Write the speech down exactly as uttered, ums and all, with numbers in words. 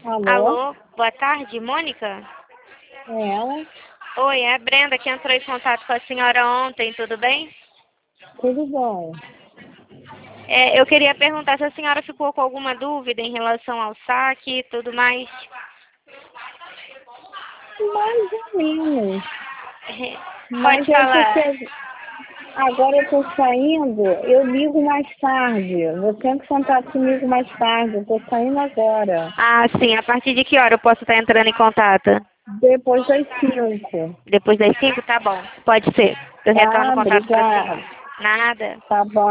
Alô? Alô, boa tarde, Mônica? É ela? Oi, é a Brenda que entrou em contato com a senhora ontem, tudo bem? Tudo bom? É, eu queria perguntar se a senhora ficou com alguma dúvida em relação ao saque e tudo mais. Mais ou menos. É, Mas Pode eu tô falar. che... Agora eu tô saindo, eu ligo mais tarde. Você entra em contato comigo mais tarde, eu tô saindo agora. Ah, sim, a partir de que hora eu posso estar entrando em contato? Depois das cinco. Depois das cinco? Tá bom, pode ser. Eu retorno Tá, contato para a obrigada. senhora. Nada. Tá bom.